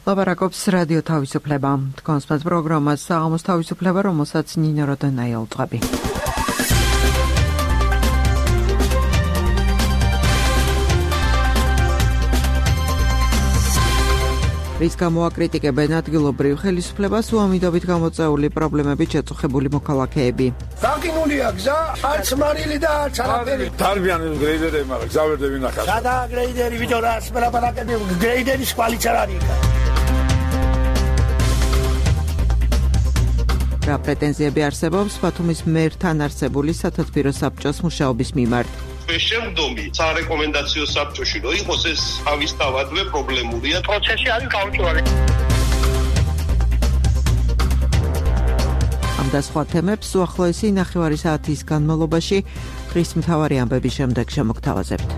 ლაპარაკობს რადიო თავისუფლება. თქვენს პროგრამას საღამოს თავისუფლება, რომელსაც ნინო როდენაი ელწვები. რის გამოაკრიტიკებენ ადგილობრივ ხელისუფლებას უამიდობით გამოწვეული პრობლემებით შეწუხებული მოქალაქეები. დაგინულია გზა, არც მარილი და არც არაფერი. დარბიან გრეიდერები, მაგრამ გზა ვერ დევინახავ. სადა გრეიდერი ვიდო რა სპელაპარაკები, გრეიდერის კვალიც არ არის. რა პრეტენზიები არსებობს ბათუმის მერთან არსებული სათათბირო საბჭოს მუშაობის მიმართ? შემდგომი სარეკომენდაციო საბჭოში რო იყოს ეს თავისთავადვე პრობლემურია. პროცესი არის გაუჭვარი. ამ და სხვა თემებს უახლოესი ნახევარი საათის განმავლობაში დღის მთავარი ამბების შემდეგ შემოგთავაზებთ.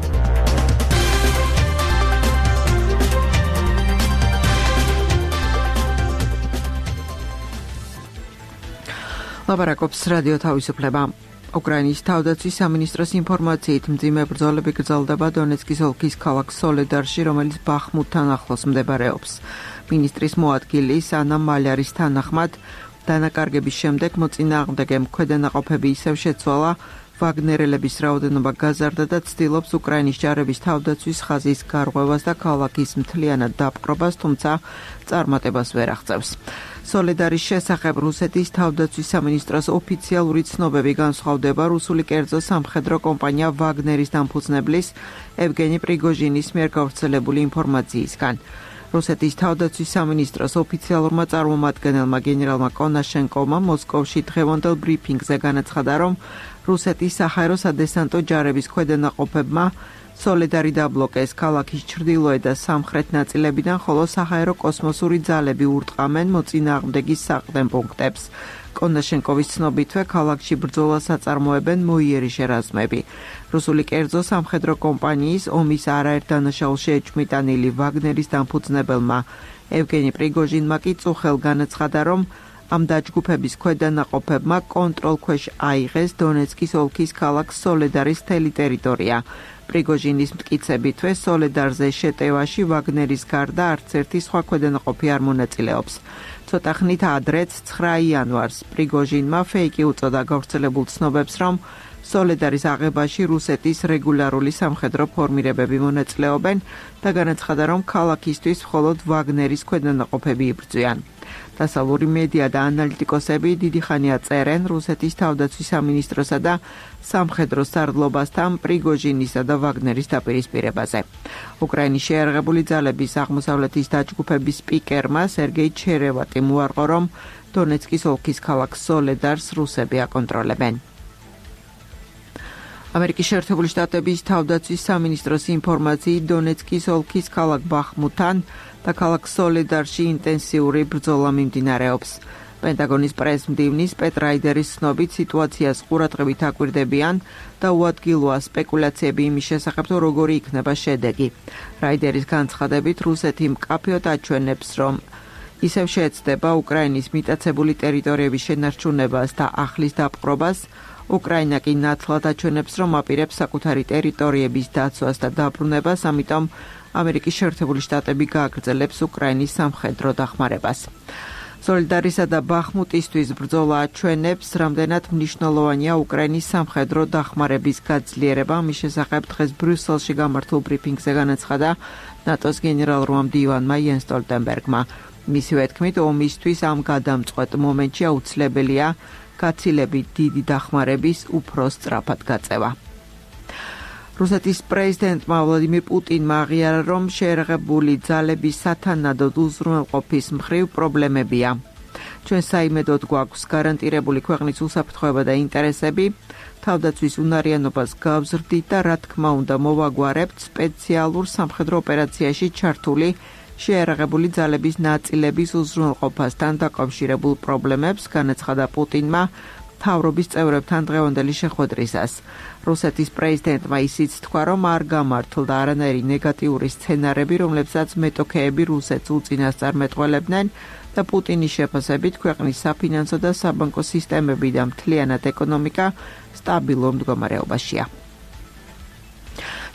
ლაპარაკობს რადიო თავისუფლება. უკრაინის თავდაცვის სამინისტროს ინფორმაციით მძიმე ბრძოლები გრძელდება დონეცკის ოლქის ქალაქ სოლედარში, რომელიც ბახმუტთან ახლოს მდებარეობს. მინისტრის მოადგილის ანა მალარის თანახმად, დანაკარგების შემდეგ მოწინააღმდეგე ქვედანაყოფები ისევ შეცვალა, ვაგნერელების რაოდენობა გაზარდა და ცდილობს უკრაინის ჯარების თავდაცვის ხაზის გარღვევას და ქალაქის მთლიანად დაპყრობას, თუმცა წარმატებას ვერ აღწევს. სოლედარის შესახებ რუსეთის თავდაცვის სამინისტროს ოფიციალური ცნობები განსხვავდება რუსული კერძო სამხედრო კომპანია ვაგნერის დამფუძნებლის ევგენი პრიგოჟინის მიერ გავრცელებული ინფორმაციისგან. რუსეთის თავდაცვის სამინისტროს ოფიციალურმა წარმომადგენელმა გენერალმა კონაშენკოვმა მოსკოვში დღევანდელ ბრიფინგზე განაცხადა, რომ რუსეთის საჰაერო სადესანტო ჯარების ქვედანაყოფებმა სოლედარი დაბლოკეს ქალაქის ჩრდილოეთ და სამხრეთ ნაწილებიდან, ხოლო საჰაერო კოსმოსური ძალები ურტყამენ მოწინააღმდეგის საყრდენ პუნქტებს. კონაშენკოვის ცნობითვე ქალაქში ბრძოლას აწარმოებენ მოიერიშე რაზმები. რუსული კერძო სამხედრო კომპანიის ომის არაერთ დანაშაულში ეჭვმიტანილი ვაგნერის დამფუძნებელმა ევგენი პრიგოჟინმა კი წუხელ განაცხადა, რომ ამ დაჯგუფების ქვედანაყოფებმა კონტროლქვეშ აიღეს დონეცკის ოლქის ქალაქ სოლედარის მთელი ტერიტორია. პრიგოჟინის მტკიცებითვე სოლედარზე შეტევაში ვაგნერის გარდა არც ერთი სხვა ქვედანაყოფი არ მონაწილეობს. ცოტა ხნით ადრეც 9 იანვარს პრიგოჟინმა ფეიკი უწოდა გავრცელებულ ცნობებს, რომ სოლედარის აღებაში რუსეთის რეგულარული სამხედრო ფორმირებები მონაწილეობენ და განაცხადა, რომ ქალაქისთვის მხოლოდ ვაგნერის ქვედანაყოფები იბრძვიან. დასავლური მედია და ანალიტიკოსები დიდი ხანია წერენ რუსეთის თავდაცვის სამინისტროსა და სამხედრო სარდლობასთან პრიგოჟინისა და ვაგნერის დაპირისპირებაზე. უკრაინის შეიარაღებული ძალების აღმოსავლეთის დაჯგუფების სპიკერმა სერგეი ჩერევატიმ უარყო, რომ დონეცკის ოლქის ქალაქ სოლედარს რუსები აკონტროლებენ. ამერიკის შეერთებული შტატების თავდაცვის სამინისტროს ინფორმაციით დონეცკის ოლქის ქალაქ ბახმუტთან და ქალაქ სოლედარში ინტენსიური ბრძოლა მიმდინარეობს. პენტაგონის პრესმდივნის პეტ რაიდერის ცნობით სიტუაციას ყურადღებით აკვირდებიან და უადგილოა სპეკულაციები იმის შესახებ, თუ როგორი იქნება შედეგი. რაიდერის განცხადებით რუსეთი მკაფიოდ აჩვენებს, რომ ისევ შეეცდება უკრაინის მიტაცებული ტერიტორიების შენარჩუნებას და ახლის დაპყრობას. უკრაინა კი ნათლად აჩვენებს, რომ აპირებს საკუთარი ტერიტორიების დაცვას და დაბრუნებას, ამიტომ ამერიკის შეერთებული შტატები გააგრძელებს უკრაინის სამხედრო დახმარებას. სოლედარისა და ბახმუტისთვის ბრძოლა აჩვენებს, რამდენად მნიშვნელოვანია უკრაინის სამხედრო დახმარების გაძლიერება. მის შესახებ დღეს ბრიუსელში გამართულ ბრიფინგზე განაცხადა ნატოს გენერალურმა მდივანმა იენს სტოლტენბერგმა. მისივე თქმით, ომისთვის ამ გადამწყვეტ მომენტში აუცილებელია გაცილებით დიდი დახმარების უფრო სწრაფად გაწევა. რუსეთის პრეზიდენტმა ვლადიმირ პუტინმა აღიარა, რომ შეიარაღებული ძალების სათანადოდ უზრუნველყოფის მხრივ პრობლემებია. ჩვენ საიმედოდ გვაქვს გარანტირებული ქვეყნის უსაფრთხოება და ინტერესები, თავდაცვის უნარიანობას გავზრდით და რა თქმა უნდა მოვაგვარებთ სპეციალურ სამხედრო ოპერაციაში ჩართული შეიარაღებული ძალების ნაწილების უზრუნველყოფასთან დაკავშირებულ პრობლემებს, განაცხადა პუტინმა მთავრობის წევრებთან დღევანდელი შეხვედრისას. რუსეთის პრეზიდენტმა ისიც თქვა, რომ არ გამართლდა არანაირი ნეგატიური სცენარები, რომლებსაც მეტოქეები რუსეთს უწინასწარმეტყველებდნენ და პუტინის შეფასებით ქვეყნის საფინანსო და საბანკო სისტემები და მთლიანად ეკონომიკა სტაბილურ მდგომარეობაშია.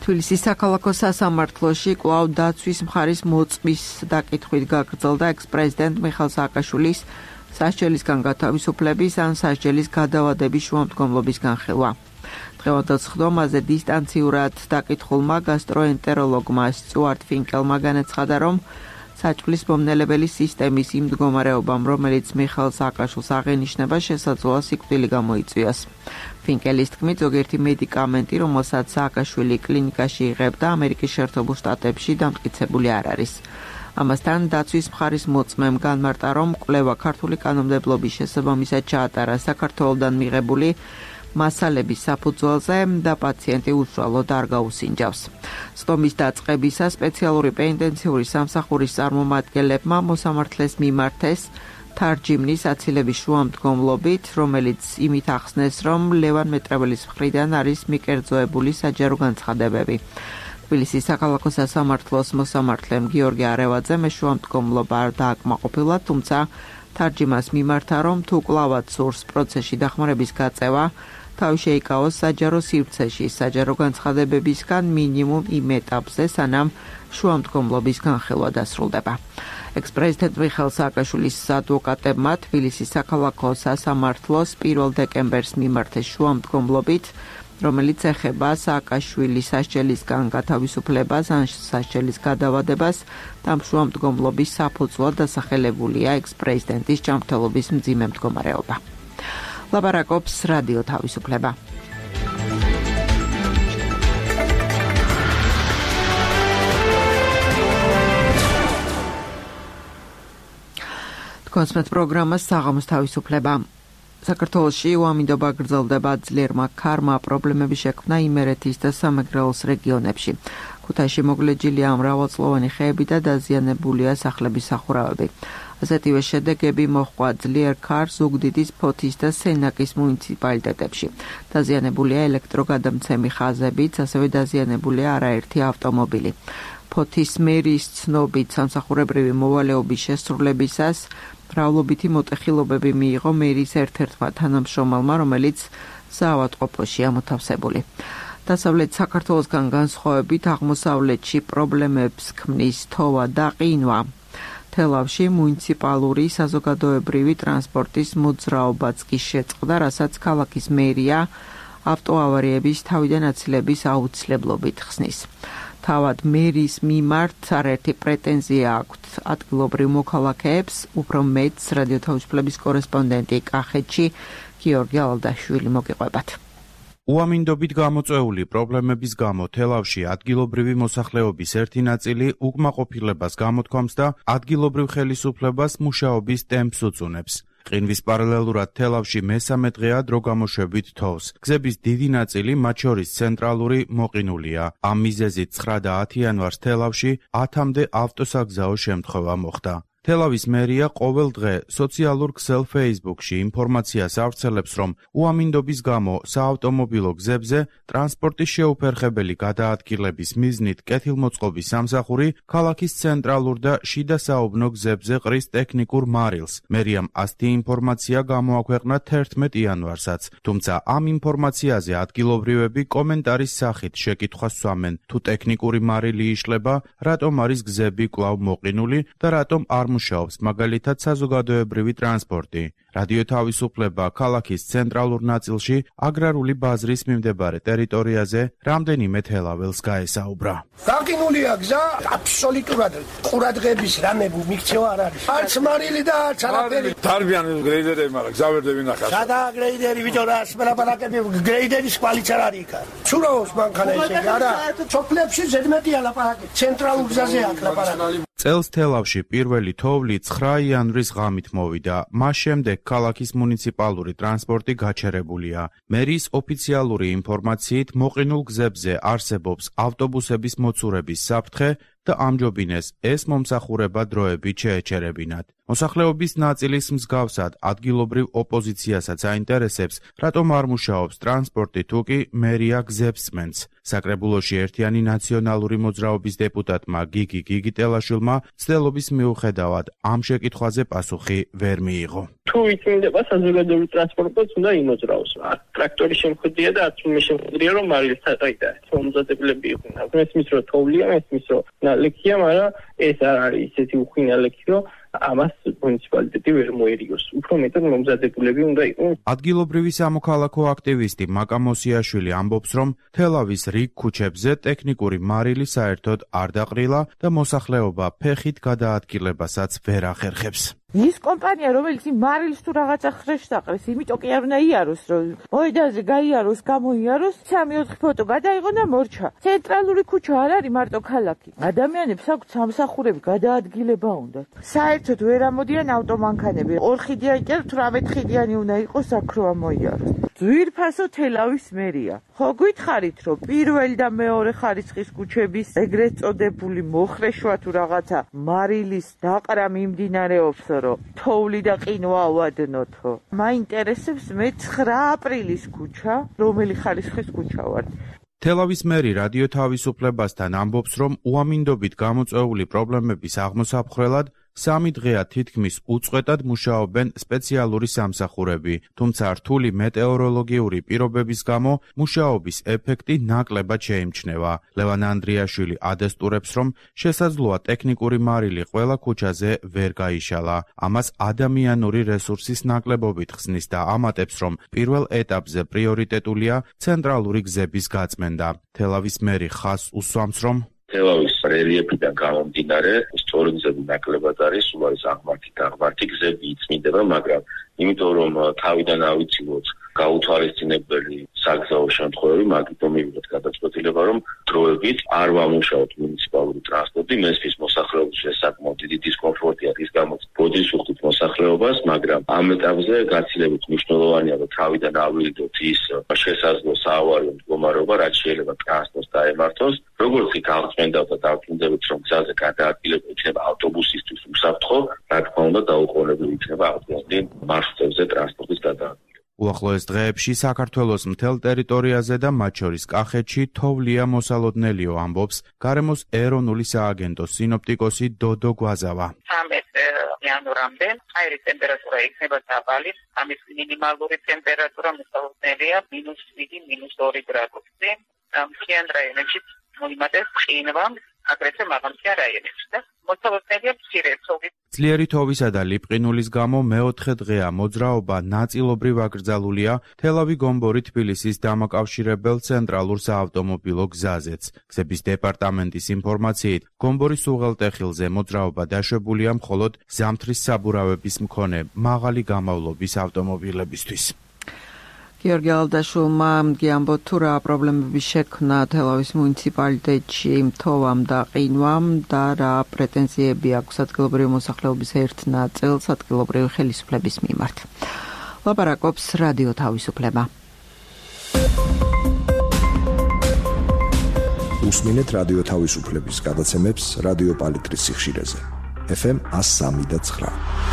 თბილისის საქალაქო სასამართლოში კვლავ დაცვის მხარის მოწმის დაკითხვით გაგრძელდა ექს-პრეზიდენტ მიხეილ სააკაშვილის სასჯელისგან გათავისუფლების ან სასჯელის გადავადების შუამდგომლობის განხილვა. დღევანდელ სხდომაზე დისტანციურად დაკითხულმა გასტროენტეროლოგმა სტიუარტ ფინკელმა განაცხადა, რომ საჭმლის მომნელებელი სისტემის იმ მდგომარეობამ, რომელიც მიხეილ სააკაშვილს აღენიშნება, შესაძლოა სიკვდილი გამოიწვიოს. ფინკელის თქმით, ზოგიერთი მედიკამენტი, რომელსაც სააკაშვილი კლინიკაში იღებდა, ამერიკის შეერთებულ შტატებში დამტკიცებული არ არის. ამასთან დაცვის მხარის მოწმემ განმარტა, რომ კვლევა ქართული კანონმდებლობის შესაბამისად ჩაატარა საქართველოდან მიღებული მასალების საფუძველზე და პაციენტი უშუალოდ არ გაუსინჯავს. სხდომის დაწყებისას სპეციალური პენიტენციური სამსახურის წარმომადგენლებმა მოსამართლეს მიმართეს თარჯიმნის აცილების შუამდგომლობით, რომელიც იმით ახსნეს, რომ ლევან მეტრეველის მხრიდან არის მიკერძოებული საჯარო განცხადებები. თბილისის საქალაქო სასამართლოს მოსამართლემ გიორგი არევაძემ შუამდგომლობა არ დააკმაყოფილა, თუმცა თარჯიმას მიმართა, რომ თუ კვლავაც სურს პროცესში დახმარების გაწევა, თავი შეიკავოს საჯარო სივრცეში საჯარო განცხადებებისგან მინიმუმ იმ ეტაპზე, სანამ შუამდგომლობის განხილვა დასრულდება. ექს-პრეზიდენტ მიხეილ სააკაშვილის ადვოკატებმა თბილისის საქალაქო სასამართლოს 1 დეკემბერს მიმართეს შუამდგომლობით, რომელიც ეხება სააკაშვილის სასჯელისგან გათავისუფლებას ან სასჯელის გადავადებას და შუამდგომლობის საფუძვლად დასახელებულია ექს-პრეზიდენტის ჯანმრთელობის მძიმე მდგომარეობა. ლაპარაკობს რადიო თავისუფლება. კონსმეთ პროგრამა საღამოს თავისუფლება. საქართველოში უამინდობა გრძელდება ძლიერმა ქარმა პრობლემების შექმნა იმერეთის და სამეგრელოს რეგიონებში. ქუთაისში მოგლეჯილია მრავალწლოვანი ხეები და დაზიანებულია სახლების სახურავები. ასეთივე შედეგები მოჰყვა ძლიერ ქარს ზუგდიდის, ფოთის და სენაკის მუნიციპალიტეტებში. დაზიანებულია ელექტროგადამცემი ხაზებიც, ასევე დაზიანებულია არაერთი ავტომობილი. ფოთის მერის ცნობით სამსახურებრივი მოვალეობის შესრულებისას მრავლობითი მოტეხილობები მიიღო მერის ერთ-ერთმა თანამშრომელმა, რომელიც საავადმყოფოშია მოთავსებული. დასავლეთ საქართველოსგან განსხვავებით აღმოსავლეთში პრობლემებს ქმნის თოვა და ყინვა. თელავში მუნიციპალური საზოგადოებრივი ტრანსპორტის მოძრაობაც კი შეწყდა, რასაც ქალაქის მერია ავტოავარიების თავიდან აცილების აუცილებლობით ხსნის. თავად მერის მიმართ არაერთი პრეტენზია აქვთ ადგილობრივ მოქალაქეებს, უფრო მეტს რადიო თავისუფლების კორესპონდენტი კახეთში გიორგი ალდაშვილი მოგიყვებათ. უამინდობით გამოწვეული პრობლემების გამო თელავში ადგილობრივი მოსახლეობის ერთი ნაწილი უკმაყოფილებას გამოთქვამს და ადგილობრივ ხელისუფლებას მუშაობის ტემპს უწუნებს. ყინვის პარალელურად თელავში მესამე დღეა დროგამოშვებით თოვს. გზების დიდი ნაწილი, მათ შორის ცენტრალური, მოყინულია. ამ მიზეზით 9 და 10 იანვარს თელავში 10-მდე ავტოსაგზაო შემთხვევა მოხდა. თელავის მერია ყოველ დღე სოციალურ ქსელ Facebook-ში ინფორმაციას ავრცელებს, რომ უამინდობის გამო საავტომობილო გზებზე ტრანსპორტის შეუფერხებელი გადაადგილების მიზნით კეთილმოწყობის სამსახური ქალაქის ცენტრალურ და შიდა საუბნო გზებზე ყრის ტექნიკურ მარილს. მერიამ ასეთი ინფორმაცია გამოაქვეყნა 11 იანვარსაც, თუმცა ამ ინფორმაციაზე ადგილობრივები კომენტარის სახით შეკითხვას სვამენ, თუ ტექნიკური მარილი იშლება, რატომ არის გზები კვლავ მოყინული და რატომ არ მუშაობს მაგალითად საზოგადოებრივი ტრანსპორტი. რადიო თავისუფლება ქალაქის ცენტრალურ ნაწილში აგრარული ბაზრის მიმდებარე ტერიტორიაზე რამდენიმე თელაველს გაესაუბრა. გაყინულია გზა, აბსოლუტურად ყურადღების რამე მიქცევა არ არის. არც მარილი და არც არაფერი. დარბიან გრეიდერები, მაგრამ გზა ვერ დევინახავ. სადა გრეიდერი ვიჭო რა სპელაპარაკები გრეიდერის კვალიც არ არის იქ. ცურაოს მანქანა ესე არა. სოფლებში ზედმეტია ლაპარაკი. ცენტრალურ გზაზე აქ ლაპარაკი. წელს თელავში პირველი თოვლი 9 იანვრის ღამით მოვიდა. მას შემდეგ ქალაქის მუნიციპალური ტრანსპორტი გაჩერებულია. მერის ოფიციალური ინფორმაციით მოყინულ გზებზე არსებობს ავტობუსების მოცურების საფრთხე და ამჯობინეს ეს მომსახურება დროებით შეეჩერებინათ. მოსახლეობის ნაწილის მსგავსად ადგილობრივ ოპოზიციასაც აინტერესებს, რატომ არ მუშაობს ტრანსპორტი თუ კი მერია გზებს წმენს. საკრებულოში ერთიანი ნაციონალური მოძრაობის დეპუტატმა გიგი გიგიტელაშვილმა ცდელობის მიუხედავად ამ შეკითხვაზე პასუხი ვერ მიიღო. თუ იწმინდება საზოგადოებრივ ტრანსპორტს უნდა იმოძრაოს. ტრაქტორი შემოხვედრია და ათმე შემოხვედრია რომ მარილის თაყიდა. მომზადებლები იყვნენ. მესმის რომ თოვლია, მესმის რომ ნალექია, მაგრამ ეს არ არის ისეთი უხვინა ლექი, რომ ამას მუნიციპალიტეტი ვერ მოერიგოს. უფრო მეტად მომზადებულები უნდა იყვნენ. ადგილობრივი სამოქალაქო აქტივისტი მაკა მოსიაშვილი ამბობს, რომ თელავის რიგ ქუჩებზე ტექნიკური მარილი საერთოდ არ დაყრილა და მოსახლეობა ფეხით გადაადგილებასაც ვერ ახერხებს. ის კომპანია, რომელიც მარილს თუ რაღაცა ხრეშს დაყრეს, იმიტომ კი არ უნდა იაროს, რომ მოედანზე გაიაროს, გამოიაროს, 3-4 ფოტო გადაიღო და მორჩა. ცენტრალური ქუჩა არ არის მარტო ქალაქი. ადამიანებს აქვთ სამსახურები, გადაადგილება უნდათ. საერთოდ ვერ ამოდიან ავტომანქანები. 2 ხიდიანი და 18 ხიდიანი უნდა იყოს, აქ რო ამოიაროს. ძვირფასო თელავის მერია. ხო გითხარით, რომ პირველი და მეორე ხარისხის ქუჩების ეგრეთ წოდებული მოხრეშვა თუ რაღაცა მარილის დაყრა მიმდინარეობს, რომ თოვლი და ყინვა ავადნოთო. მაინტერესებს მე 9 აპრილის ქუჩა, რომელი ხარისხის ქუჩა ვარ. თელავის მერი რადიო თავისუფლებასთან ამბობს, რომ უამინდობით გამოწვეული პრობლემების აღმოსაფხრელად 3 დღეა თითქმის უწყვეტად მუშაობენ სპეციალური სამსახურები, თუმცა რთული მეტეოროლოგიური პირობების გამო მუშაობის ეფექტი ნაკლებად შეიმჩნევა. ლევან ანდრიაშვილი ადესტურებს, რომ შესაძლოა ტექნიკური მარილი ყველა ქუჩაზე ვერ გაიშალა. ამას ადამიანური რესურსის ნაკლებობით ხსნის და ამატებს, რომ პირველ ეტაპზე პრიორიტეტულია ცენტრალური გზების გაწმენდა. თელავის მერი ხაზს უსვამს, რომ თელავის რელიეფიდან გამომდინარე, სწორი გზები ნაკლებად არის, სულ არის აღმართი გზები იწმინდება, მაგრამ იმიტომ რომ თავიდან ავიცილოთ გაუთვალისწინებელი საგზაო შემთხვევები, მაგიტომ მივიღეთ გადაწყვეტილება, რომ დროებით არ ვამუშაოთ მუნიციპალური ტრანსპორტი, მესმის მოსახლეობის საკმაოდ დიდი დისკომფორტია, რის გამოც ბოდიშს უხდით მოსახლეობას, მაგრამ ამ ეტაპზე გაცილებით მნიშვნელოვანია, რომ თავიდან ავირიდოთ ის შესაძლო საავაριო მდგომარეობა, რაც შეიძლება ტრანსპორტს დაემართოს. როგორც კი გავწმენდავთ და დავწუნდებით, რომ გზაზე გადაადგილება იქნება ავტობუსისთვის უსაფრთხო, რა თქმა უნდა დაუყოვნებელი იქნება ავტომობილ მარშრუტებზე ტრანსპორტის გადაადგილება. უახლოეს დღეებში საქართველოს მთელ ტერიტორიაზე და მათ შორის კახეთში თოვლია მოსალოდნელიო, ამბობს გარემოს ეროვნული სააგენტოს სინოპტიკოსი დოდო გვაზავა. 13 იანვრამდე აირის ტემპერატურა იქნება დაბალი, ამის მინიმალური ტემპერატურა მოსალოდნელია -7 -2 გრადუსი. მთიან რაიონებში მოიმატეს ყინვა, აგრეთვე მაღალმთიან რაიონებში და მოსალოდნელია მცირე ცოცხლი. ძლიერი თოვისა და ლიპყინულის გამო მეოთხე დღეა მოძრაობა ნაწილობრივ აკრძალულია თელავი-გომბორი თბილისის დამაკავშირებელ ცენტრალურ საავტომობილო გზაზეც. გზების დეპარტამენტის ინფორმაციით, გომბორის უღელტეხილზე მოძრაობა დაშვებულია მხოლოდ ზამთრის საბურავების მქონე მაღალი გამავლობის ავტომობილებისთვის. გიორგი ალდაშვილმა გიამბო თუ რა პრობლემები შექმნა თელავის მუნიციპალიტეტში თოვამ და ყინვამ და რა პრეტენზიები აქვს ადგილობრივი მოსახლეობის ერთ ნაწილს ადგილობრივი ხელისუფლების მიმართ. ლაპარაკობს რადიო თავისუფლება. უსმინეთ რადიო თავისუფლების გადაცემებს რადიო პალიტრის სიხშირეზე. FM 103.9.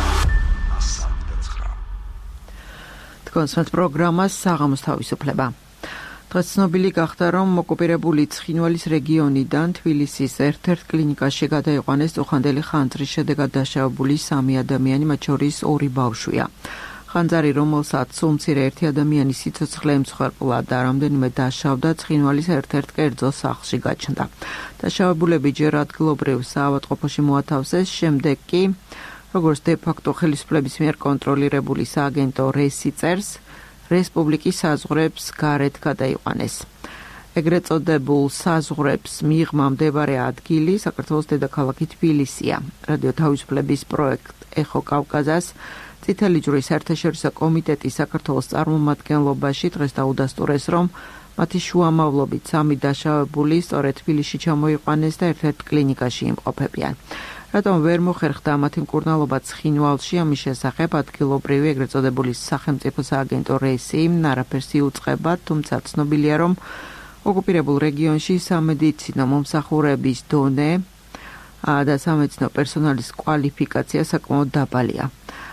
კონსერტ პროგრამას საღამოს თავისუფლება. დღეს ცნობილი გახდა, რომ ოკუპირებული ცხინვალის რეგიონიდან თბილისის ერთ-ერთ კლინიკაში გადაიყვანეს წუხანდელი ხანძრის შედეგად დაშავებული 3 ადამიანი, მათ შორის 2 ბავშვია. ხანძარი, რომელსაც სულ-მცირე 1 ადამიანის სიცოცხლე ემსხვერპლა და რამდენიმე დაშავდა, ცხინვალის ერთ-ერთ კერძო სახლში გაჩნდა. დაშავებულები ჯერ ადგილობრივ საავადმყოფოში მოათავსეს, შემდეგ კი როგორც დე-ფაქტო ხელისუფლების მიერ კონტროლირებული სააგენტო რესი წერს, რესპუბლიკის საზღვრებს გარეთ გადაიყვანეს. ეგრეთ წოდებულ საზღვრებს მიღმა მდებარე ადგილი საქართველოს დედაქალაქი თბილისია. რადიო თავისუფლების პროექტ ეხო კავკაზას წითელი ჯვრის საერთაშორისო კომიტეტის საქართველოს წარმომადგენლობაში დღეს დაუდასტურეს, რომ მათი შუამავლობით 3 დაშავებული სწორედ თბილისში ჩამოიყვანეს და ერთ-ერთ კლინიკაში იმყოფებიან. რატომ ვერ მოხერხდა მათი მკურნალობა ცხინვალში, ამის შესახებ ადგილობრივი ეგრეთ წოდებული სახელმწიფო სააგენტო რესი არაფერს იუწყება, თუმცა ცნობილია, რომ ოკუპირებულ რეგიონში სამედიცინო მომსახურების დონე და სამედიცინო პერსონალის კვალიფიკაცია საკმაოდ დაბალია.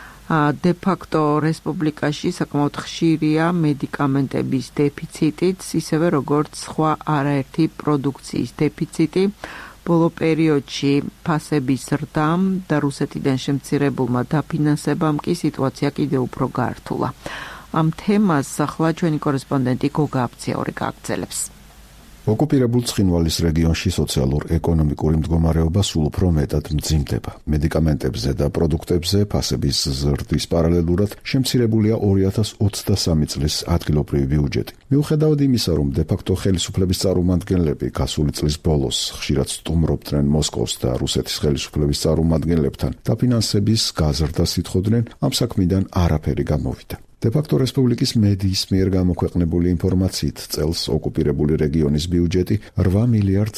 De facto რესპუბლიკაში საკმაოდ ხშირია მედიკამენტების დეფიციტიც, ისევე როგორც სხვა არაერთი პროდუქციის დეფიციტი. ბოლო პერიოდში ფასების ზრდამ და რუსეთიდან შემცირებულმა დაფინანსებამ კი სიტუაცია კიდევ უფრო გაართულა. ამ თემას ახლა ჩვენი კორესპონდენტი გოგა აფციაური გააგრძელებს. ოკუპირებულ ცხინვალის რეგიონში სოციალურ-ეკონომიკური მდგომარეობა სულ უფრო მეტად მძიმდება. მედიკამენტებზე და პროდუქტებზე ფასების ზრდის პარალელურად შემცირებულია 2023 წლის ადგილობრივი ბიუჯეტი. მიუხედავად იმისა, რომ დე-ფაქტო ხელისუფლების წარმომადგენლები გასული წლის ბოლოს ხშირად სტუმრობდნენ მოსკოვს და რუსეთის ხელისუფლების წარმომადგენლებთან დაფინანსების გაზრდას ითხოვდნენ, ამ საქმიდან არაფერი გამოვიდა. De-facto რესპუბლიკის მედიის მიერ გამოქვეყნებული ინფორმაციით წელს ოკუპირებული რეგიონის ბიუჯეტი 8 მილიარდ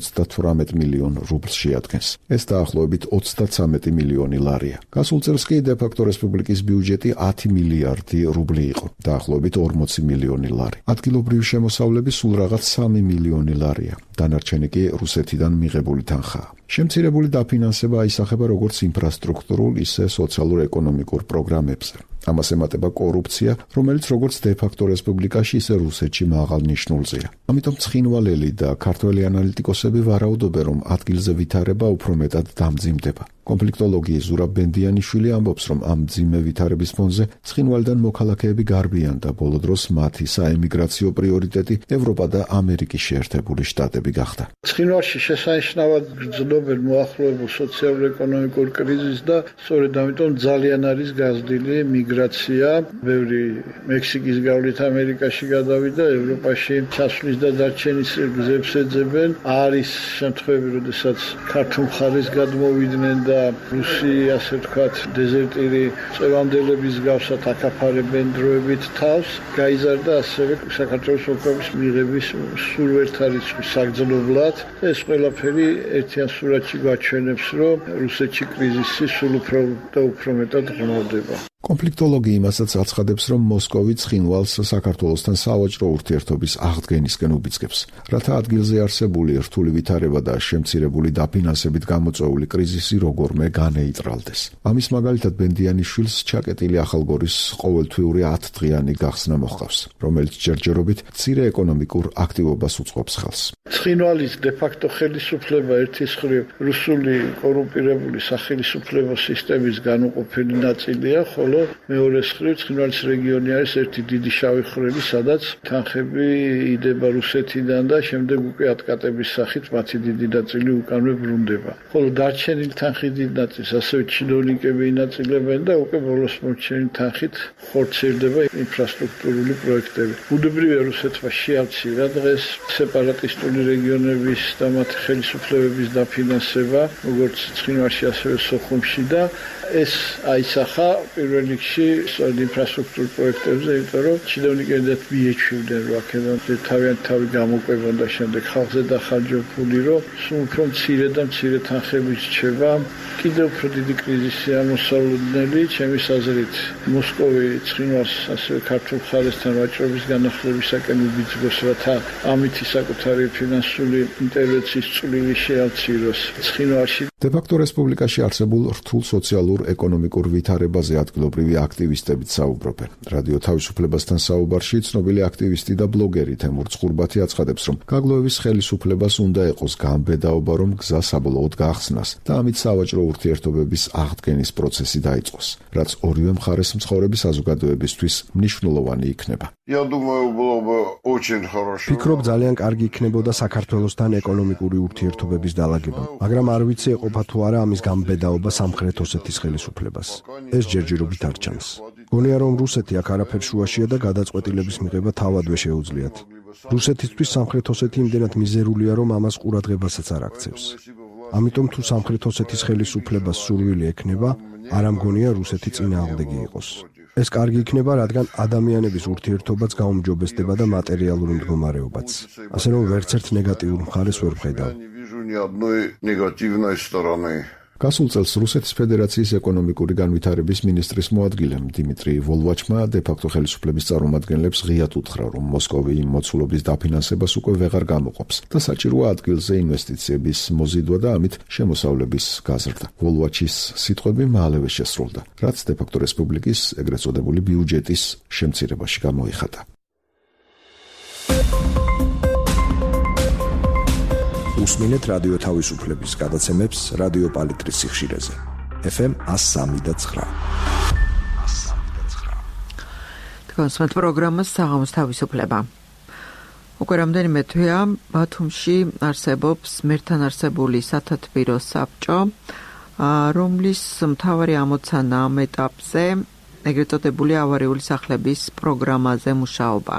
78 მილიონ რუბლს შეადგენს. ეს დაახლოებით 33 მილიონი ლარია. გასულ წელს კი de-facto რესპუბლიკის ბიუჯეტი 10 მილიარდი რუბლი იყო, დაახლოებით 40 მილიონი ლარი. ადგილობრივი შემოსავლები სულ რაღაც 3 მილიონი ლარია. დანარჩენი კი რუსეთიდან მიღებული თანხაა. შემცირებული დაფინანსება აისახება როგორც ინფრასტრუქტურულ, ისე სოციალურ-ეკონომიკურ პროგრამებზე. ამას ემატება კორუფცია, რომელიც როგორც de-facto რესპუბლიკაში, ისე რუსეთში მაღალ ნიშნულზეა. ამიტომ ცხინვალელი და ქართველი ანალიტიკოსები ვარაუდობენ, რომ ადგილზე ვითარება უფრო მეტად დამძიმდება. კონფლიქტოლოგი ზურაბ ბენდიანიშვილი ამბობს, რომ ამ მძიმე ვითარების ფონზე ცხინვალიდან მოქალაქეები გარბიან და ბოლო დროს მათი საემიგრაციო პრიორიტეტი ევროპა და ამერიკის შეერთებული შტატები გახდა. ცხინვალში შესანიშნავად გრძნობენ მოახლოებულ სოციალურ-ეკონომიკურ კრიზისს და სწორედ ამიტომ ძალიან არის გაზრდილი მიგრაცია. ბევრი მექსიკის გავლით ამერიკაში გადავიდა, ევროპაში ჩასვლის და დარჩენის გზებს ეძებენ. არის შემთხვევები, როდესაც ქართულ მხარეს გადმოვიდნენ და რუსი, ასე ვთქვათ, დეზერტირი წევანდელების გავსად აკაფარებენ დროებით თავს. გაიზარდა ასევე საქართველოს ოკუპაციის მიღების სულვერტარიცხვის საგრძნობლად. ეს ყველაფერი ერთიან სურათში გვაჩვენებს, რომ რუსეთში კრიზისი სულ უფრო და უფრო მეტად ღრმავდება. კონფლიქტოლოგი იმასაც აცხადებს, რომ მოსკოვი ცხინვალს საქართველოსთან სავაჭრო ურთიერთობის აღდგენისკენ უბიძგებს, რათა ადგილზე არსებული რთული ვითარება და შემცირებული დაფინანსებით გამოწვეული კრიზისი როგორმე განეიტრალდეს. ამის მაგალითად ბენდიანიშვილს ჩაკეტილი ახალგორის ყოველთვიური 10 დღიანი გახსნა მოჰყავს, რომელიც ჯერჯერობით მცირე ეკონომიკურ აქტივობას უწყობს ხელს. ცხინვალის de-facto ხელისუფლება ერთის მხრივ რუსული კორუმპირებული სახელისუფლებო სისტემის განუყოფელი ნაწილია, ხოლო მეორეს მხრივ ცხინვალის რეგიონი არის ერთი დიდი შავი ხვრელი, სადაც თანხები იდება რუსეთიდან და შემდეგ უკვე ატკატების სახით მათი დიდი ნაწილი უკანვე ბრუნდება. ხოლო დარჩენილი თანხის დიდი ნაწილს ასევე ჩინოვნიკები ინაწილებენ და უკვე ბოლოს მორჩენილი თანხით ხორციელდება ინფრასტრუქტურული პროექტები. ბუნებრივია რუსეთმა შეამცირა დღეს სეპარატისტული რეგიონების და მათი ხელისუფლებების დაფინანსება, როგორც ცხინვალში, ასევე სოხუმში და ეს აისახა პირველ რიგში ინფრასტრუქტურულ პროექტებზე, იმიტომ რომ ჩინოვნიკებიდან მიეჩვევდნენ, რომ აქედან თავი გამოყვებონ და შემდეგ ხალხზე დახარჯებული, რომ სულ უფრო მცირე და მცირე თანხები რჩება. კიდევ უფრო დიდი კრიზისია მოსალოდნელი, ჩემის აზრით, მოსკოვი ცხინვალს ასევე ქართულ მხარესთან ვაჭრობის განახლებისაკენ უბიძგოს, რათა ამითი საკუთარი ფინანსური ინტერვენციის წვლილი შეამციროს ცხინვალში. De-facto რესპუბლიკაში არსებულ რთულ სოციალურ-ეკონომიკურ ვითარებაზე ადგილობრივი აქტივისტებიც საუბრობენ. რადიო თავისუფლებასთან საუბარში ცნობილი აქტივისტი და ბლოგერი თემურ წყურბათი აცხადებს, რომ გაგლოევის ხელისუფლებას უნდა ეყოს გამბედაობა, რომ გზა საბოლოოდ გაახსნას და ამით სავაჭრო ურთიერთობების აღდგენის პროცესი დაიწყოს, რაც ორივე მხარეს მცხოვრები საზოგადოებისთვის მნიშვნელოვანი იქნება. ფიქრობ, ძალიან კარგი იქნებოდა საქართველოსთან ეკონომიკური ურთიერთობების დალაგება, მაგრამ არ ვიცი ეყოფა თუ არა ამის გამბედაობა სამხრეთ ოსეთის ხელისუფლებას. ეს ჯერჯერობით არ ჩანს. გონია, რომ რუსეთი აქ არაფერ შუაშია და გადაწყვეტილების მიღება თავადვე შეუძლიათ. რუსეთისთვის სამხრეთ ოსეთი იმდენად მიზერულია, რომ ამას ყურადღებასაც არ აქცევს. ამიტომ თუ სამხრეთ ოსეთის ხელისუფლებას სურვილი ექნება, არ ამგონია რუსეთი წინააღმდეგი იყოს. ეს კარგი იქნება, რადგან ადამიანების ურთიერთობაც გაუმჯობესდება და მატერიალური მდგომარეობაც. ასე რომ ვერც ერთ ნეგატიურ მხარეს ვერ ვხედავ. გასულ წელს რუსეთის ფედერაციის ეკონომიკური განვითარების მინისტრის მოადგილემ დიმიტრი ვოლვაჩმა დე-ფაქტო ხელისუფლების წარმომადგენლებს ღიად უთხრა, რომ მოსკოვი იმ მოცულობის დაფინანსებას უკვე ვეღარ გამოყოფს და საჭიროა ადგილზე ინვესტიციების მოზიდვა და ამით შემოსავლების გაზრდა. ვოლვაჩის სიტყვები მალევე შესრულდა, რაც დე-ფაქტო რესპუბლიკის ეგრეთ წოდებული ბიუჯეტის შემცირებაში გამოიხატა. უსმინეთ რადიო თავისუფლების გადაცემებს რადიო პალიტრის სიხშირეზე. FM 103.9. თქვენს პროგრამას საღამოს თავისუფლება. უკვე რამდენიმე თვეა ბათუმში არსებობს მერთან არსებული სათათბირო საბჭო, რომლის მთავარი ამოცანა ამ ეტაპზე ეგრეთ წოდებული ავარიული სახლების პროგრამაზე მუშაობა.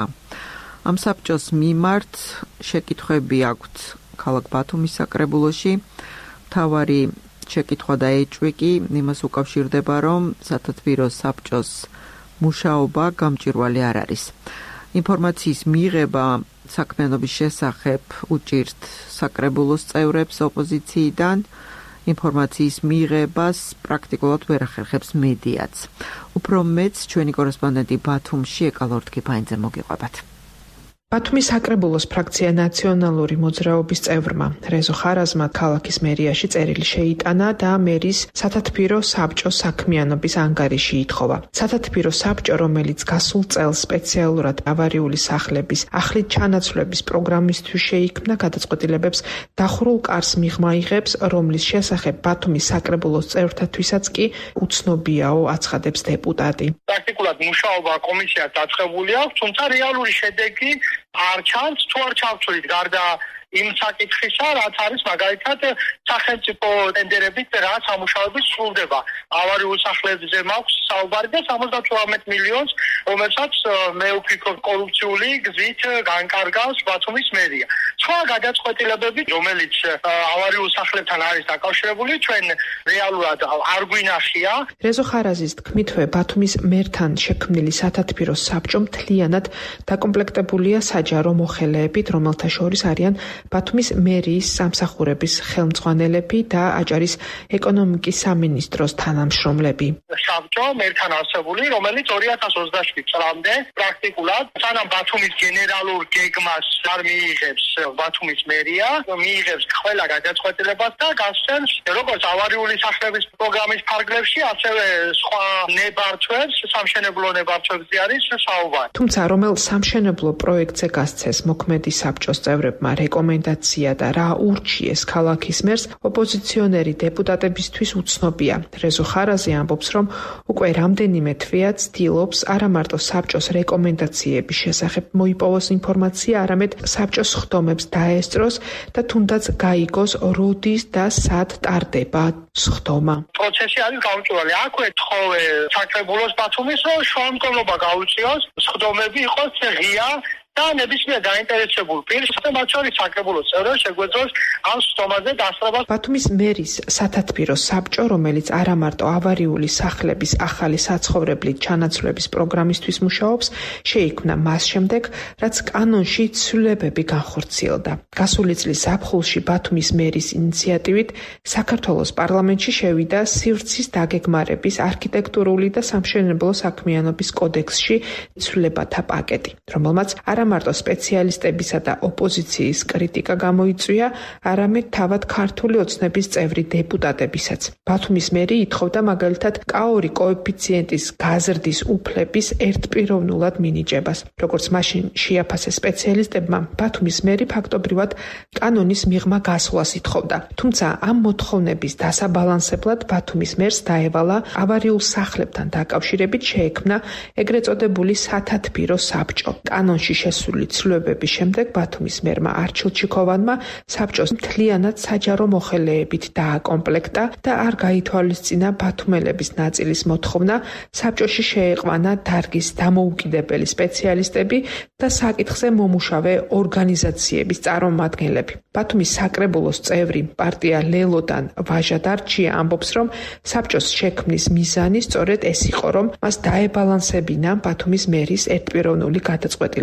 ამ საბჭოს მიმართ შეკითხვები აქვთ ქალაქ ბათუმის საკრებულოში. მთავარი შეკითხვა და ეჭვი კი იმას უკავშირდება, რომ სათათბირო საბჭოს მუშაობა გამჭვირვალე არ არის. ინფორმაციის მიღება საქმიანობის შესახებ უჭირთ საკრებულოს წევრებს ოპოზიციიდან. ინფორმაციის მიღებას პრაქტიკულად ვერ ახერხებს მედიაც. უფრო მეც ჩვენი კორესპონდენტი ბათუმში ეკალორდ კიფაინძე მოგიყვებათ. ბათუმის საკრებულოს ფრაქცია ნაციონალური მოძრაობის წევრმა რეზო ხარაზმა ქალაქის მერიაში წერილი შეიტანა და მერის სათათბირო საბჭოს საქმიანობის ანგარიში ითხოვა. სათათბირო საბჭო, რომელიც გასულ წელს სპეციალურად ავარიული სახლების ახლით ჩანაცვლების პროგრამისთვის შეიქმნა, გადაწყვეტილებებს დახურულ კარს მიღმა იღებს, რომლის შესახებ ბათუმის საკრებულოს წევრთათვისაც კი უცნობიაო, აცხადებს დეპუტატი. პრაქტიკულად მუშაობა კომისიას დაწყებული აქვს, თუმცა რეალური შედეგი არ ჩანს, თუ არ ჩავთვლით გარდა იმ საკითხისა, რაც არის მაგალითად სახელმწიფო ტენდერებით რა სამუშაოები სრულდება. ავარიულ სახლებზე მაქვს საუბარი და 78 მილიონს, რომელსაც მე ვფიქრობ კორუფციული გზით განკარგავს ბათუმის მერია. სხვა გადაწყვეტილებები, რომელიც ავარიულ სახლებთან არის დაკავშირებული, ჩვენ რეალურად არ გვინახია. რეზო ხარაზის თქმითვე, ბათუმის მერთან შექმნილი სათათბირო საბჭო მთლიანად დაკომპლექტებულია საჯარო მოხელეებით, რომელთა შორის არიან ბათუმის მერიის სამსახურების ხელმძღვანელები და აჭარის ეკონომიკის სამინისტროს თანამშრომლები. საბჭო მერთან არსებული, რომელიც 2027 წლამდე პრაქტიკულად სანამ ბათუმის გენერალურ გეგმას არ მიიღებს ბათუმის მერია, მიიღებს ყველა გადაწყვეტილებას და გასცემს როგორც ავარიული სახლების პროგრამის ფარგლებში, ასევე სხვა ნებართვებს, სამშენებლო ნებართვებზე არის საუბარი. თუმცა რომელ სამშენებლო პროექტზე გასცეს მოქმედი საბჭოს წევრებმა რეკომენდაცია და რა ურჩიეს ქალაქის მერს, ოპოზიციონერი დეპუტატებისთვის უცნობია. რეზო ხარაზი ამბობს, რომ უკვე რამდენიმე თვეა ცდილობს არა მარტო საბჭოს რეკომენდაციების შესახებ მოიპოვოს ინფორმაცია, არამედ საბჭოს ხდომებს დაესწროს და თუნდაც გაიგოს როდის და სად ტარდება სხდომა. პროცესი არის გამჭვირვალე. აქვე თხოვე საკრებულოს ბათუმის, რომ შუამდგომლობა გაუწიოს, სხდომები იყოს ღია და ნებისმიერ დაინტერესებულ პირს და მათ შორის საკრებულოს წევრებს შეგვეძლოს ამ სხდომაზე დასწრებას. ბათუმის მერის სათათბირო საბჭო, რომელიც არა მარტო ავარიული სახლების ახალი საცხოვრებლით ჩანაცვლების პროგრამისთვის მუშაობს, შეიქმნა მას შემდეგ, რაც კანონში ცვლილებები განხორციელდა. გასული წლის ზაფხულში ბათუმის მერის ინიციატივით საქართველოს პარლამენტში შევიდა სივრცის დაგეგმარების არქიტექტურული და სამშენებლო საქმიანობის კოდექსში ცვლილებათა პაკეტი, რომელმაც არა მარტო სპეციალისტებისა და ოპოზიციის კრიტიკა გამოიწვია, არამედ თავად ქართული ოცნების წევრი დეპუტატებისაც. ბათუმის მერი ითხოვდა მაგალითად კაორი კოეფიციენტის გაზრდის უფლების ერთპიროვნულად მინიჭებას. როგორც მაშინ შეაფასეს სპეციალისტებმა, ბათუმის მერი ფაქტობრივად კანონის მიღმა გასვლას ითხოვდა. თუმცა ამ მოთხოვნების დასაბალანსებლად ბათუმის მერს დაევალა ავარიულ სახლებთან დაკავშირებით შეექმნა ეგრეთ წოდებული სათათბირო საბჭო. კანონში შესული ცვლილებების შემდეგ ბათუმის მერმა არჩილ ჩიქოვანმა საბჭოს მთლიანად საჯარო მოხელეებით დააკომპლექტა და არ გაითვალისწინა ბათუმელების ნაწილის მოთხოვნა საბჭოში შეეყვანა დარგის დამოუკიდებელი სპეციალისტები და საკითხზე მომუშავე ორგანიზაციების წარმომადგენლები. ბათუმის საკრებულოს წევრი პარტია ლელოდან ვაჟა დარჩია ამბობს, რომ საბჭოს შექმნის მიზანი სწორედ ეს იყო, რომ მას დაებალანსებინა ბათუმის მერის ერთპიროვნული გადაწყვეტილებები.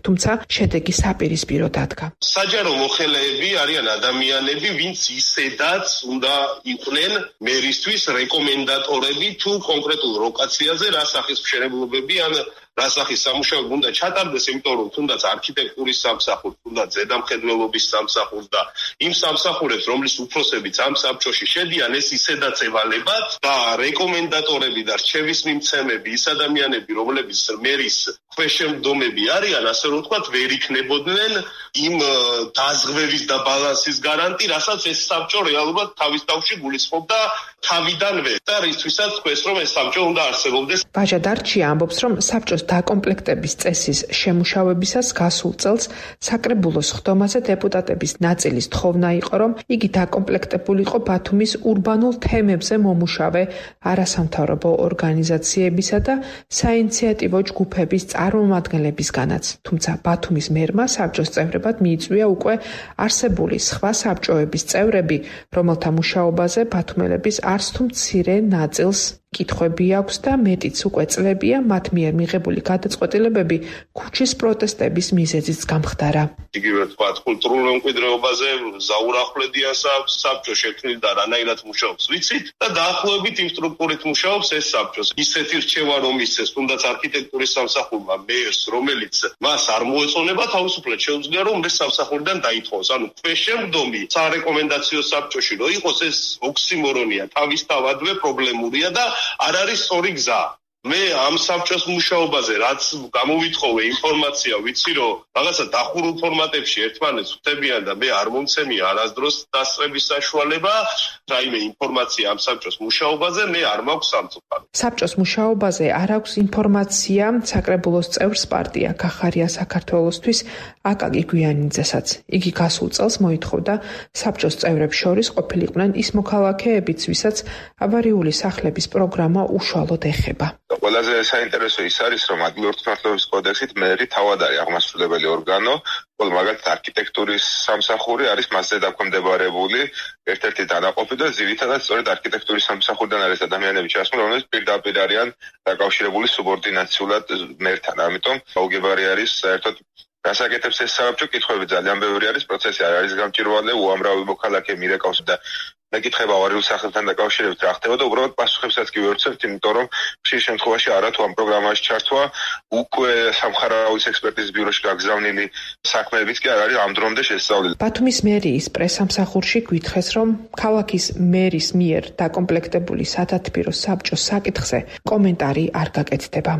თუმცა შედეგი საპირისპირო დადგა. საჯარო მოხელეები არიან ადამიანები, ვინც ისედაც უნდა იყვნენ მერისთვის რეკომენდატორები თუ კონკრეტულ ლოკაციაზე რა სახის მშენებლობები ან რა სახის სამუშაოები უნდა ჩატარდეს, იმიტომ რომ თუნდაც არქიტექტურის სამსახურს, თუნდაც ზედამხედველობის სამსახურს და იმ სამსახურებს, რომლის უფროსებიც ამ საბჭოში შედიან, ეს ისედაც ევალებათ და რეკომენდატორები და რჩევის მიმცემები, ის ადამიანები, რომლებიც მერის ქვეშემდგომები არიან, ასე რომ ვთქვათ, ვერ იქნებოდნენ იმ დაზღვევის და ბალანსის გარანტი, რასაც ეს საბჭო რეალურად თავის თავში გულისხმობდა თავიდანვე და რისთვისაც თქვეს, რომ ეს საბჭო უნდა არსებობდეს. ბაჟა დარჩია ამბობს, რომ საბჭოს დაკომპლექტების წესის შემუშავებისას გასულ წელს საკრებულოს ხდომაზე დეპუტატების ნაწილის თხოვნა იყო, რომ იგი დაკომპლექტებულიყო ბათუმის ურბანულ თემებზე მომუშავე არასამთავრობო ორგანიზაციებისა და საინიციატივო ჯგუფების წარმომადგენლებისგანაც. თუმცა ბათუმის მერმა საბჭოს წევრებად მიიწვია უკვე არსებული სხვა საბჭოების წევრები, რომელთა მუშაობაზე ბათუმელების არც თუ მცირე ნაწილს კითხვები აქვს და მეტიც უკვე წლებია მათ მიერ მიღებული გადაწყვეტილებები ქუჩის პროტესტების მიზეზიც გამხდარა. იგივე თქვათ, კულტურულ მემკვიდრეობაზე ზაურახვლედიან საბჭო შექმნილ და რანაირად მუშაობს ვიცით და დაახლოებით იმ სტრუქტურით მუშაობს ეს საბჭო. ისეთი რჩევა რომ ისეს, თუნდაც არქიტექტურის სამსახურმა მერს, რომელიც მას არ მოეწონება, თავისუფლად შეუძლია რომ ეს სამსახურიდან დაითხოვოს. ანუ ქვეშემდგომი სარეკომენდაციო საბჭოში რო იყოს, ეს ოქსიმორონია, თავისთავადვე პრობლემურია და არ არის სწორი გზა. მე ამ საბჭოს მუშაობაზე რაც გამოვითხოვე ინფორმაცია, ვიცი რომ რაღაცა დახურულ ფორმატებში ერთმანეთს ხვდებიან და მე არ მომცემია არასდროს დასწრების საშუალება, რაიმე ინფორმაცია ამ საბჭოს მუშაობაზე მე არ მაქვს სამწუხარო. საბჭოს მუშაობაზე არ აქვს ინფორმაცია საკრებულოს წევრს პარტია გახარია საქართველოსთვის აკაკი გვიანიძესაც. იგი გასულ წელს მოითხოვდა საბჭოს წევრებს შორის ყოფილიყვნენ ის მოქალაქეებიც, ვისაც ავარიული სახლების პროგრამა უშუალოდ ეხება. ყველაზე საინტერესო ის არის, რომ ადგილობრივი მართლობის კოდექსით მერი თავად არის აღმასრულებელი ორგანო, ხოლო მაგალითად არქიტექტურის სამსახური არის მასზე დაქვემდებარებული ერთ-ერთი დანაყოფი და ძირითადად სწორედ არქიტექტურის სამსახურიდან არის ადამიანები ჩასმული, რომლებიც პირდაპირ არიან დაკავშირებული სუბორდინაციულად მერთან. ამიტომ გაუგებარი არის საერთოდ გასაკეთებს ეს საბჭო, კითხვები ძალიან ბევრი არის, პროცესი არ არის გამჭირვალე, უამრავი მოქალაქე მირეკავს და მეკითხება ავარიულ სახლებთან დაკავშირებით რა ხდება და უბრალოდ პასუხებსაც კი ვერცევთ, იმიტომ რომ ხშირ შემთხვევაში არა თუ ამ პროგრამაში ჩართვა უკვე სამხარაუის ექსპერტიზის ბიუროში გაგზავნილი საქმეებიც კი არ არის ამ დრომდე შესწავლილი. ბათუმის მერიის პრესსამსახურში გვითხრეს, რომ ქალაქის მერის მიერ დაკომპლექტებული სათათბირო საბჭოს საკითხზე კომენტარი არ გაკეთდება.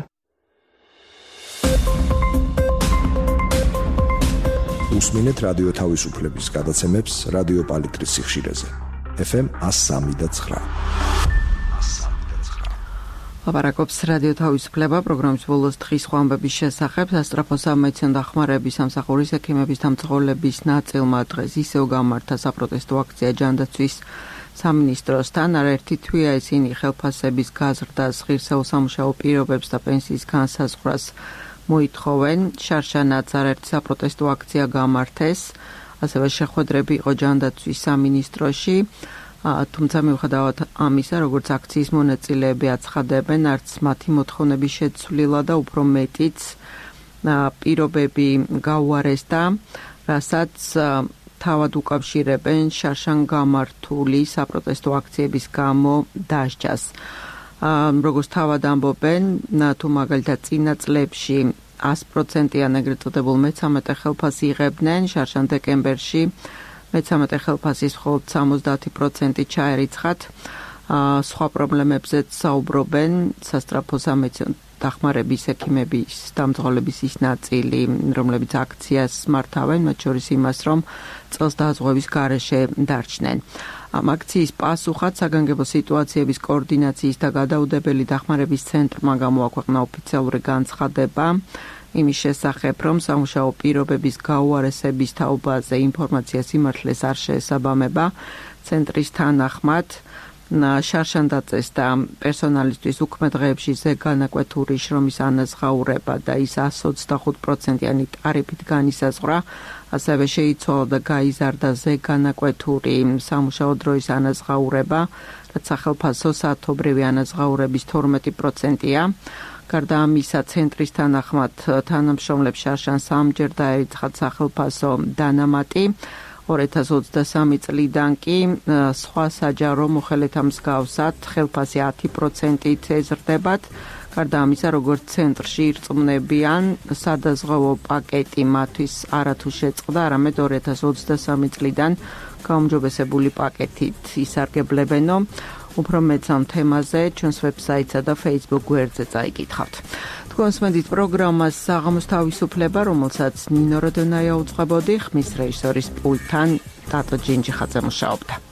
უსმინეთ რადიო თავისუფლების გადაცემებს რადიო პალიტრის სიხშირეზე. FM 103.9. ლაპარაკობს რადიო თავისუფლება პროგრამის ბოლოს დღის ხვამბების შესახებ. სასწრაფო სამედიცინო დახმარების სამსახურის ექიმების დამცველების ნაწილმა დღეს ისევ გამართა საპროტესტო აქცია ჯანდაცვის სამინისტროსთან. არაერთი თვეა ისინი ხელფასების გაზრდას, ღირსეულ სამუშაო პირობებს და პენსიის განსაზღვრას მოითხოვენ. შარშანაც არაერთი საპროტესტო აქცია გამართეს. ასევე შეხვედრები იყო ჯანდაცვის სამინისტროში, თუმცა მიუხედავად ამისა, როგორც აქციის მონაწილეები აცხადებენ, არც მათი მოთხოვნები შეცვლილა და უფრო მეტიც პირობები გაუარესდა, რასაც თავად უკავშირებენ შარშან გამართული საპროტესტო აქციების გამო დასჯას. როგორც თავად ამბობენ, თუ მაგალითად წინა წლებში 100%-იან ეგრეთ წოდებულ მე-13 ხელფასი იღებდნენ, შარშან დეკემბერში მე-13 ხელფასის მხოლოდ 70% ჩაერიცხათ. სხვა პრობლემებზეც საუბრობენ სასწრაფო სამედიცინო დახმარების ექიმების დამძღოლების ის ნაწილი, რომლებიც აქციას მართავენ, მათ შორის იმას, რომ წელს დაზღვევის გარეშე დარჩნენ. ამ აქციის პასუხად საგანგებო სიტუაციების კოორდინაციის და გადაუდებელი დახმარების ცენტრმა გამოაქვეყნა ოფიციალური განცხადება იმის შესახებ, რომ სამუშაო პირობების გაუარესების თაობაზე ინფორმაცია სიმართლეს არ შეესაბამება. ცენტრის თანახმად შარშან დაწესდა პერსონალისთვის უქმე დღეებში ზეგანაკვეთური შრომის ანაზღაურება და ის 125%-იანი ტარიფით განისაზღვრა. ასევე შეიცვალა და გაიზარდა ზეგანაკვეთური სამუშაო დროის ანაზღაურება, რაც სახელფასო საათობრივი ანაზღაურების 12%-ია. გარდა ამისა, ცენტრის თანახმად თანამშრომლებს შარშან სამჯერ დაერიცხათ სახელმფასო დანამატი. 2023 წლიდან კი სხვა საჯარო მოხელეთა მსგავსად ხელფასი 10%-ით ეზრდებათ. გარდა ამისა, როგორც ცენტრში ირწმუნებიან, სადაზღვევო პაკეტი მათთვის არათუ შეწყდა, არამედ 2023 წლიდან გაუმჯობესებული პაკეტით ისარგებლებენო. უფრო მეც ამ თემაზე ჩვენს ვებსაიტსა და Facebook გვერდზე წაიკითხავთ. თქვენს მედით პროგრამას საღამოს თავისუფლება, რომელსაც ნინო როდონაია უწყებოდი, ხმის რეჟისორის პულტთან ტატო ჯინჯიხაძე მუშაობდა.